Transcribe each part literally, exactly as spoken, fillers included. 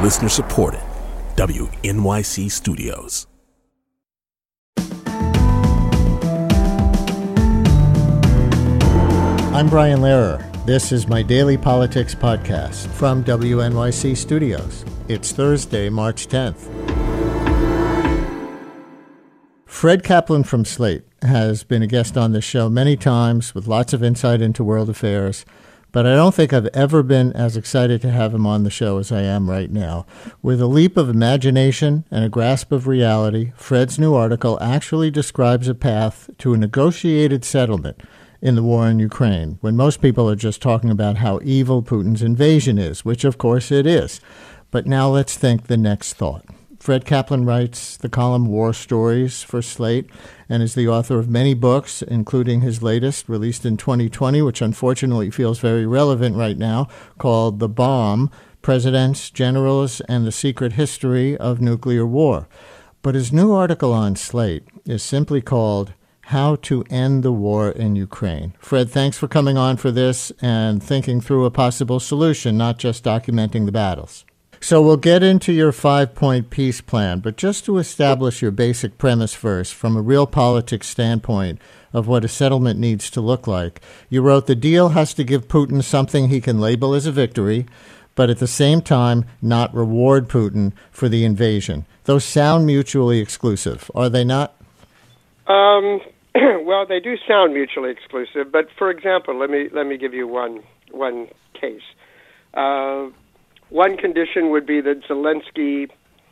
Listener supported. W N Y C Studios. I'm Brian Lehrer. This is my daily politics podcast from W N Y C Studios. It's Thursday, March tenth. Fred Kaplan from Slate has been a guest on this show many times with lots of insight into world affairs, but I don't think I've ever been as excited to have him on the show as I am right now. With a leap of imagination and a grasp of reality, Fred's new article actually describes a path to a negotiated settlement in the war in Ukraine, when most people are just talking about how evil Putin's invasion is, which of course it is. But now let's think the next thought. Fred Kaplan writes the column War Stories for Slate and is the author of many books, including his latest, released in twenty twenty, which unfortunately feels very relevant right now, called The Bomb, Presidents, Generals, and the Secret History of Nuclear War. But his new article on Slate is simply called How to End the War in Ukraine. Fred, thanks for coming on for this and thinking through a possible solution, not just documenting the battles. So we'll get into your five-point peace plan, but just to establish your basic premise first, from a real politics standpoint of what a settlement needs to look like, you wrote the deal has to give Putin something he can label as a victory, but at the same time not reward Putin for the invasion. Those sound mutually exclusive, are they not? Um, well, they do sound mutually exclusive, but for example, let me let me give you one one case. Uh, one condition would be that Zelensky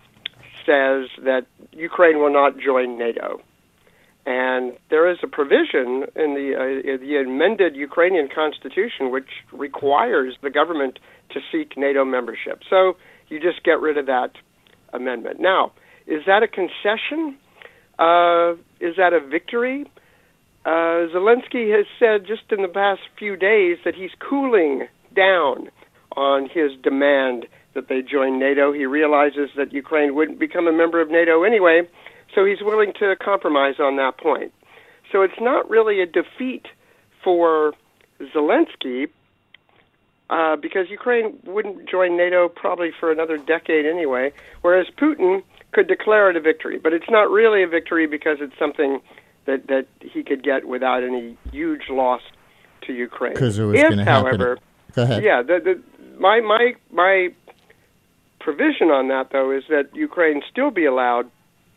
says that Ukraine will not join NATO, and there is a provision in the uh, the amended Ukrainian constitution which requires the government to seek NATO membership. So you just get rid of that amendment. Now, is that a concession? Uh, is that a victory? Uh, Zelensky has said just in the past few days that he's cooling down on his demand that they join NATO. He realizes that Ukraine wouldn't become a member of NATO anyway, so he's willing to compromise on that point. So it's not really a defeat for Zelensky, uh, because Ukraine wouldn't join NATO probably for another decade anyway, whereas Putin could declare it a victory. But it's not really a victory because it's something that, that he could get without any huge loss to Ukraine. Because it was going to happen. However, Go ahead. Yeah, the, the, my my my provision on that, though, is that Ukraine still be allowed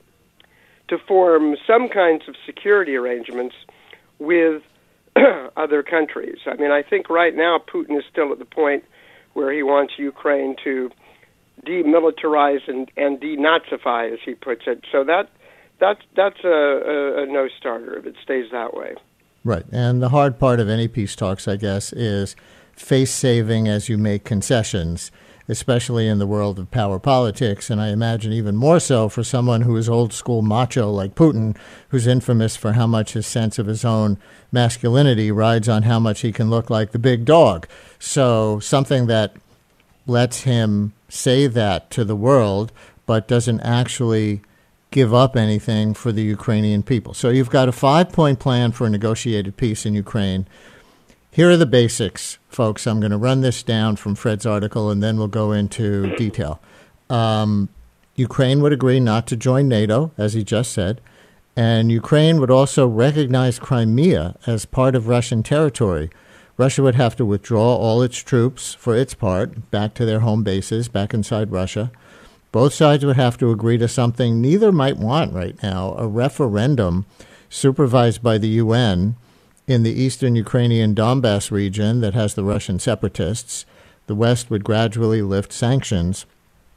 to form some kinds of security arrangements with other countries. I mean, I think right now Putin is still at the point where he wants Ukraine to demilitarize and, and denazify, as he puts it. So that that's that's a, a, a no-starter if it stays that way. Right, and the hard part of any peace talks, I guess, is face-saving as you make concessions, especially in the world of power politics, and I imagine even more so for someone who is old-school macho like Putin, who's infamous for how much his sense of his own masculinity rides on how much he can look like the big dog. So something that lets him say that to the world, but doesn't actually give up anything for the Ukrainian people. So you've got a five-point plan for a negotiated peace in Ukraine. Here are the basics, folks. I'm going to run this down from Fred's article, and then we'll go into detail. Um, Ukraine would agree not to join NATO, as he just said, and Ukraine would also recognize Crimea as part of Russian territory. Russia would have to withdraw all its troops, for its part, back to their home bases, back inside Russia. Both sides would have to agree to something neither might want right now, a referendum supervised by the U N in the eastern Ukrainian Donbass region that has the Russian separatists. The West would gradually lift sanctions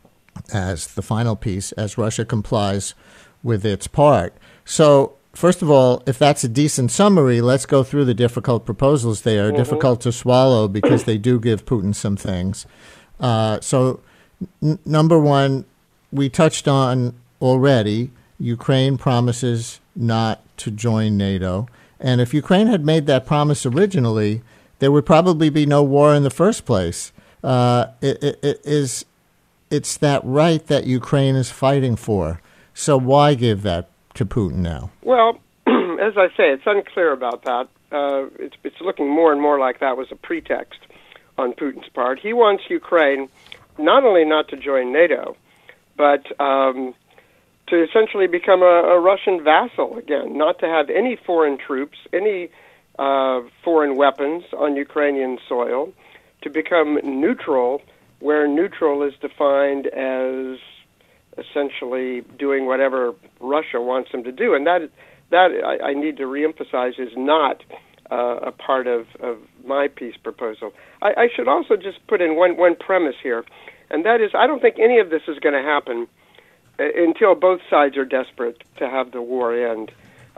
as the final piece, as Russia complies with its part. So, first of all, if that's a decent summary, let's go through the difficult proposals. They are mm-hmm. difficult to swallow because they do give Putin some things. Uh, so, n- number one, we touched on already, Ukraine promises not to join NATO. And if Ukraine had made that promise originally, there would probably be no war in the first place. Uh, it, it, it is, it's that right that Ukraine is fighting for. So why give that to Putin now? Well, as I say, it's unclear about that. Uh, it's, it's looking more and more like that was a pretext on Putin's part. He wants Ukraine not only not to join NATO, but um, to essentially become a, a Russian vassal again, not to have any foreign troops, any uh, foreign weapons on Ukrainian soil, to become neutral, where neutral is defined as essentially doing whatever Russia wants them to do. And that, that I, I need to reemphasize, is not uh, a part of, of my peace proposal. I, I should also just put in one, one premise here, and that is I don't think any of this is going to happen until both sides are desperate to have the war end.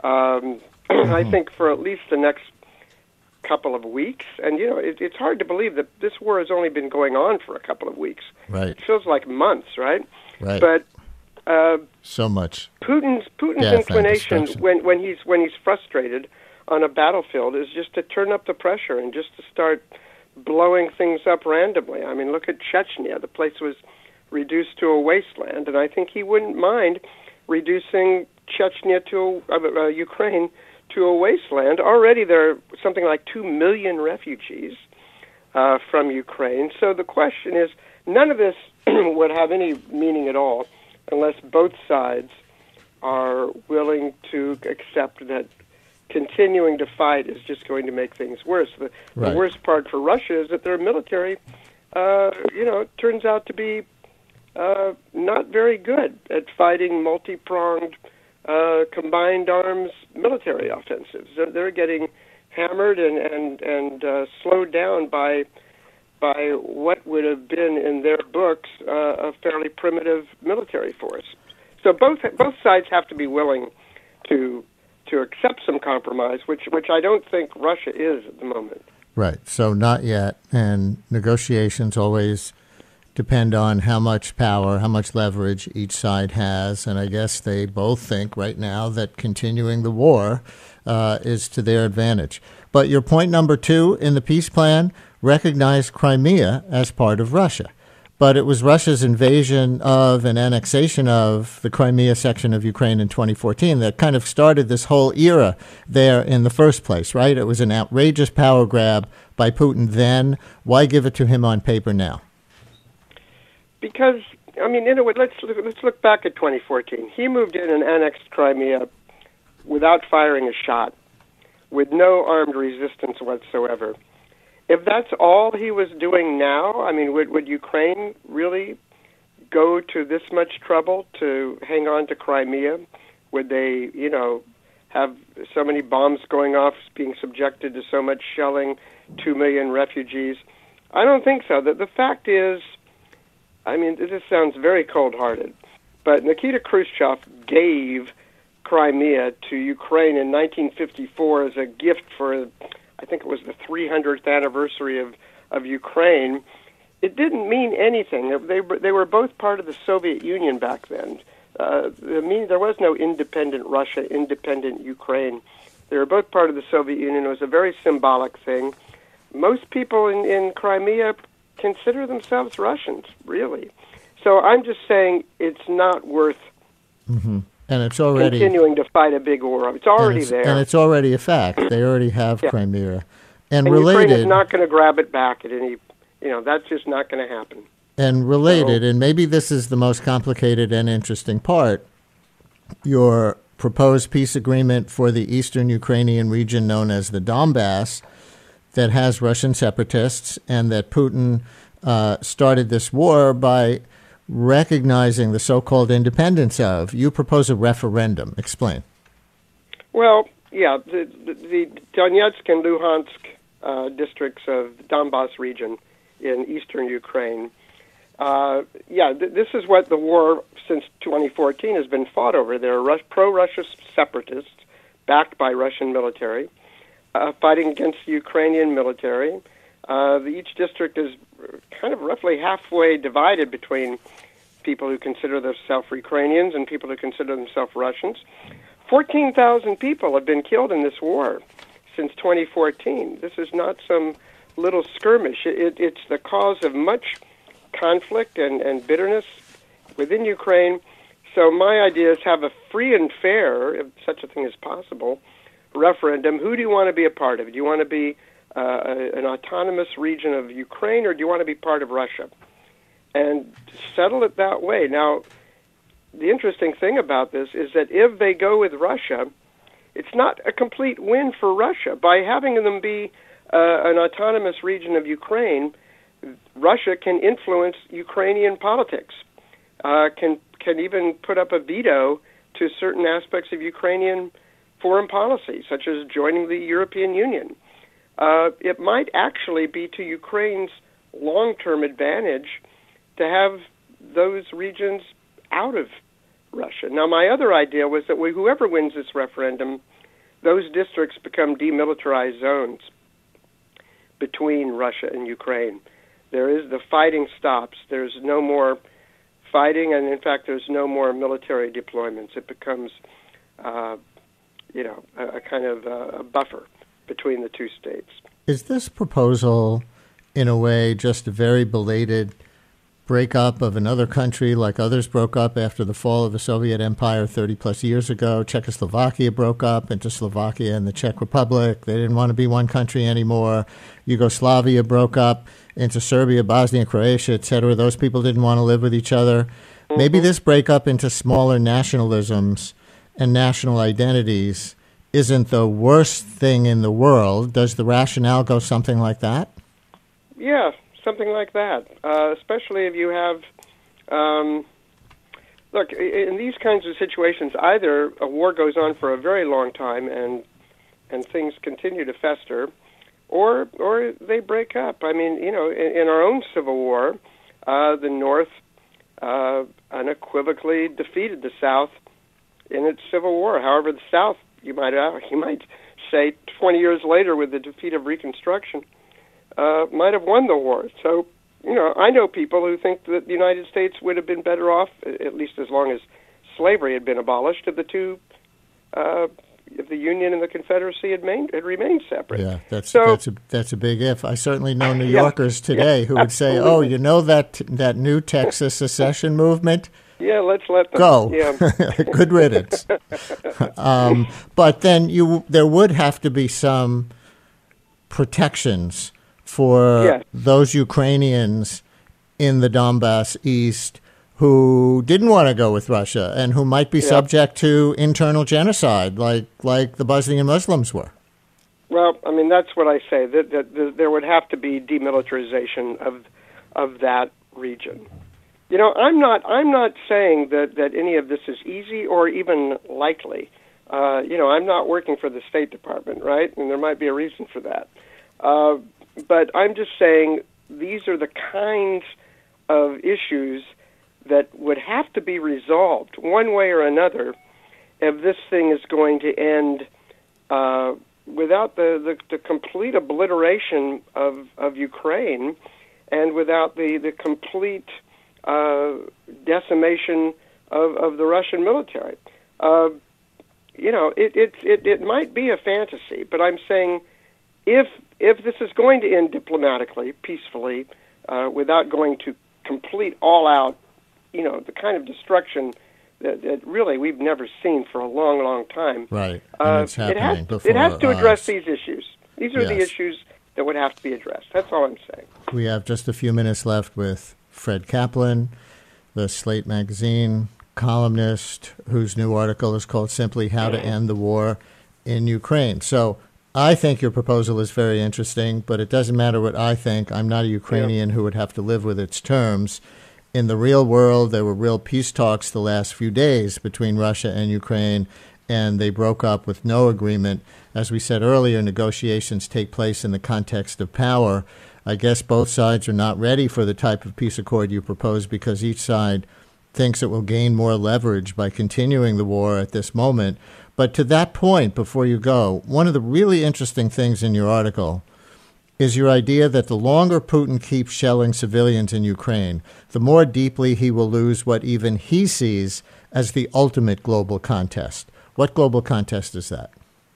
Um, mm-hmm. I think for at least the next couple of weeks, and you know, it, it's hard to believe that this war has only been going on for a couple of weeks. Right. It feels like months, right? Right. But uh, so much. Putin's Putin's Death inclination when when he's when he's frustrated on a battlefield is just to turn up the pressure and just to start blowing things up randomly. I mean, look at Chechnya. The place was reduced to a wasteland, and I think he wouldn't mind reducing Chechnya to uh, uh, Ukraine to a wasteland. Already there are something like two million refugees uh, from Ukraine. So the question is, none of this would have any meaning at all unless both sides are willing to accept that continuing to fight is just going to make things worse. The, right. the worst part for Russia is that their military, uh, you know, turns out to be uh, not very good at fighting multi-pronged, uh, combined arms military offensives. They're, they're getting hammered and and and uh, slowed down by by what would have been in their books uh, a fairly primitive military force. So both both sides have to be willing to to accept some compromise, which which I don't think Russia is at the moment. Right. So not yet. And negotiations always depend on how much power, how much leverage each side has. And I guess they both think right now that continuing the war uh, is to their advantage. But your point number two in the peace plan recognized Crimea as part of Russia. But it was Russia's invasion of and annexation of the Crimea section of Ukraine in twenty fourteen that kind of started this whole era there in the first place, right? It was an outrageous power grab by Putin then. Why give it to him on paper now? Because, I mean, in a way, let's, let's look back at twenty fourteen. He moved in and annexed Crimea without firing a shot, with no armed resistance whatsoever. If that's all he was doing now, I mean, would, would Ukraine really go to this much trouble to hang on to Crimea? Would they, you know, have so many bombs going off, being subjected to so much shelling, two million refugees? I don't think so. The, the fact is, I mean, this sounds very cold-hearted, but Nikita Khrushchev gave Crimea to Ukraine in nineteen fifty-four as a gift for, I think it was the three hundredth anniversary of, of Ukraine. It didn't mean anything. They were, they were both part of the Soviet Union back then. Uh, I mean, there was no independent Russia, independent Ukraine. They were both part of the Soviet Union. It was a very symbolic thing. Most people in, in Crimea consider themselves Russians, really. So I'm just saying it's not worth mm-hmm. and it's already continuing to fight a big war. It's already and it's, there. And it's already a fact. They already have yeah. Crimea. And, and related, Ukraine is not going to grab it back at any, you know, that's just not going to happen. And related, so, and maybe this is the most complicated and interesting part, your proposed peace agreement for the eastern Ukrainian region known as the Donbass that has Russian separatists, and that Putin uh, started this war by recognizing the so-called independence of. You propose a referendum. Explain. Well, yeah, the, the, the Donetsk and Luhansk uh, districts of the Donbass region in eastern Ukraine, uh, yeah, th- this is what the war since twenty fourteen has been fought over. They're Rus- pro-Russia separatists backed by Russian military, uh, fighting against the Ukrainian military. Uh, the, each district is kind of roughly halfway divided between people who consider themselves Ukrainians and people who consider themselves Russians. fourteen thousand people have been killed in this war since twenty fourteen. This is not some little skirmish. It, it's the cause of much conflict and, and bitterness within Ukraine. So my idea is have a free and fair, if such a thing is possible, referendum. Who do you want to be a part of? Do you want to be uh, an autonomous region of Ukraine, or do you want to be part of Russia? and settle it that way. Now, the interesting thing about this is that if they go with Russia, it's not a complete win for Russia. By having them be uh, an autonomous region of Ukraine, Russia can influence Ukrainian politics, uh, can can even put up a veto to certain aspects of Ukrainian foreign policy, such as joining the European Union. Uh, it might actually be to Ukraine's long-term advantage to have those regions out of Russia. Now, my other idea was that we, whoever wins this referendum, those districts become demilitarized zones between Russia and Ukraine. There is the fighting stops. There's no more fighting, and in fact, there's no more military deployments. It becomes, uh, you know, a, a kind of uh, a buffer between the two states. Is this proposal, in a way, just a very belated breakup of another country like others broke up after the fall of the Soviet Empire thirty plus years ago? Czechoslovakia broke up into Slovakia and the Czech Republic. They didn't want to be one country anymore. Yugoslavia broke up into Serbia, Bosnia, Croatia, et cetera. Those people didn't want to live with each other. Mm-hmm. Maybe this breakup into smaller nationalisms and national identities isn't the worst thing in the world. Does the rationale go something like that? Yeah, something like that, uh, especially if you have, um, look, in these kinds of situations, either a war goes on for a very long time and and things continue to fester, or or they break up. I mean, you know, in, in our own Civil War, uh, the North uh, unequivocally defeated the South in its Civil War. However, the South, you might uh, you might say, twenty years later with the defeat of Reconstruction, Uh, might have won the war. So, you know, I know people who think that the United States would have been better off, at least as long as slavery had been abolished, if the two, uh, if the Union and the Confederacy had, main, had remained separate. Yeah, that's so, that's a that's a big if. I certainly know New yeah, Yorkers today yeah, who would say, absolutely. "Oh, you know that that new Texas secession movement? Yeah, let's let them go. Yeah. Good riddance." um, but then you there would have to be some protections for yes. those Ukrainians in the Donbass East who didn't want to go with Russia and who might be yeah. subject to internal genocide like like the Bosnian Muslims were. Well, I mean, that's what I say, that, that, that there would have to be demilitarization of of that region. You know, I'm not I'm not saying that, that any of this is easy or even likely. Uh, you know, I'm not working for the State Department, right? And there might be a reason for that. Uh, but I'm just saying these are the kinds of issues that would have to be resolved one way or another if this thing is going to end uh, without the, the, the complete obliteration of, of Ukraine and without the, the complete uh, decimation of, of the Russian military. Uh, you know, it, it, it, it might be a fantasy, but I'm saying if if this is going to end diplomatically, peacefully, uh, without going to complete all-out, you know, the kind of destruction that, that really we've never seen for a long, long time. Right. Uh, and it's happening it has, before it has to our address eyes. these issues. These are the Yes. issues that would have to be addressed. That's all I'm saying. We have just a few minutes left with Fred Kaplan, the Slate magazine columnist, whose new article is called simply How to End the War in Ukraine. So I think your proposal is very interesting, but it doesn't matter what I think. I'm not a Ukrainian yeah. who would have to live with its terms. In the real world, there were real peace talks the last few days between Russia and Ukraine, and they broke up with no agreement. As we said earlier, negotiations take place in the context of power. I guess both sides are not ready for the type of peace accord you propose because each side thinks it will gain more leverage by continuing the war at this moment. But to that point, before you go, one of the really interesting things in your article is your idea that the longer Putin keeps shelling civilians in Ukraine, the more deeply he will lose what even he sees as the ultimate global contest. What global contest is that?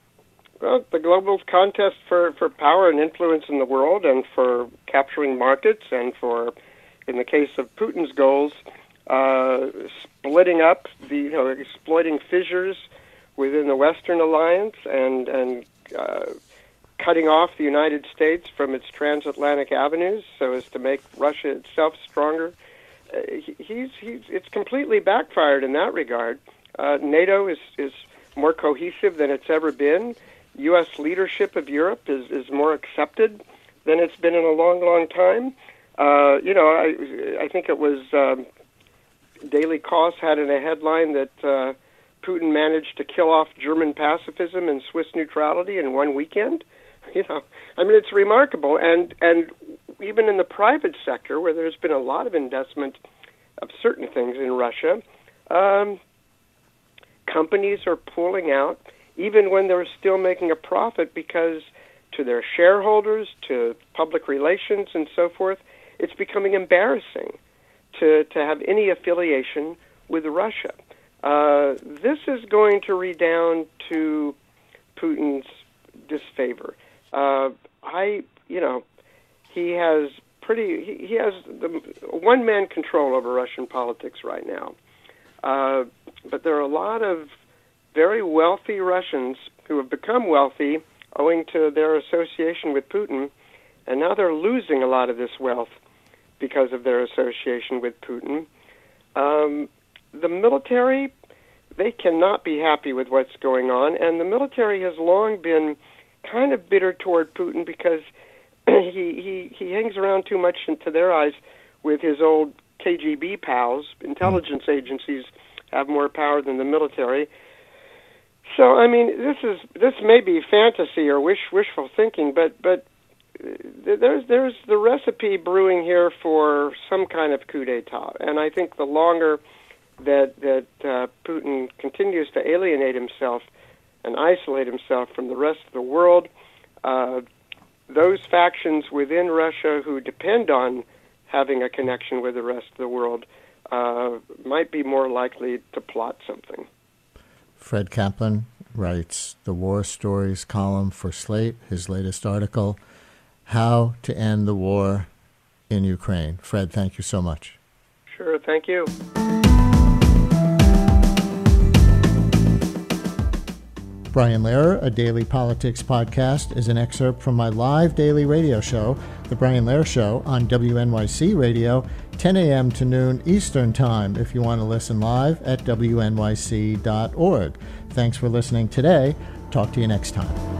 Well, the global contest for, for power and influence in the world and for capturing markets and for, in the case of Putin's goals, uh, splitting up, the you know, exploiting fissures within the Western alliance and, and uh, cutting off the United States from its transatlantic avenues so as to make Russia itself stronger. he's he's it's completely backfired in that regard. Uh, NATO is is more cohesive than it's ever been. U S leadership of Europe is, is more accepted than it's been in a long, long time. Uh, you know, I I think it was um, Daily Kos had in a headline that uh, Putin managed to kill off German pacifism and Swiss neutrality in one weekend. You know, I mean, it's remarkable. And and even in the private sector, where there's been a lot of investment of certain things in Russia, um, companies are pulling out, even when they're still making a profit, because to their shareholders, to public relations, and so forth, it's becoming embarrassing to, to have any affiliation with Russia. Uh, this is going to redound to Putin's disfavor. Uh, I, you know, he has pretty, he, he has the one-man control over Russian politics right now. Uh, but there are a lot of very wealthy Russians who have become wealthy owing to their association with Putin, and now they're losing a lot of this wealth because of their association with Putin. Um, the military, they cannot be happy with what's going on, and the military has long been kind of bitter toward Putin because he, he, he hangs around too much into their eyes with his old K G B pals. Intelligence agencies have more power than the military. So, I mean, this is this may be fantasy or wish wishful thinking, but but there's there's the recipe brewing here for some kind of coup d'état, and I think the longer that that uh, Putin continues to alienate himself and isolate himself from the rest of the world, uh, those factions within Russia who depend on having a connection with the rest of the world uh, might be more likely to plot something. Fred Kaplan writes the War Stories column for Slate, his latest article, How to End the War in Ukraine. Fred, thank you so much. Sure, thank you. Brian Lehrer, a daily politics podcast, is an excerpt from my live daily radio show, The Brian Lehrer Show, on W N Y C Radio, ten a.m. to noon Eastern Time, if you want to listen live at W N Y C dot org. Thanks for listening today. Talk to you next time.